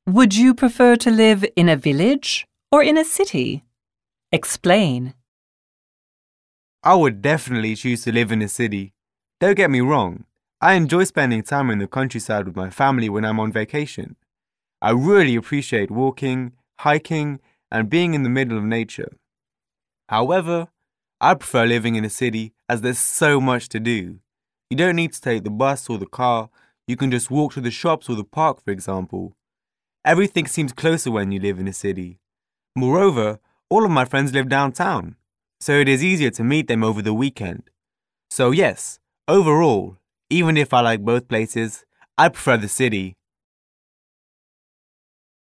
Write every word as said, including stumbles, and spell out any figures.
Would you prefer to live in a village or in a city? Explain. I would definitely choose to live in a city. Don't get me wrong, I enjoy spending time in the countryside with my family when I'm on vacation. I really appreciate walking, hiking, and being in the middle of nature. However, I prefer living in a city as there's so much to do. You don't need to take the bus or the car, you can just walk to the shops or the park, for example. Everything seems closer when you live in a city. Moreover, all of my friends live downtown, so it is easier to meet them over the weekend. So yes, overall, even if I like both places, I prefer the city.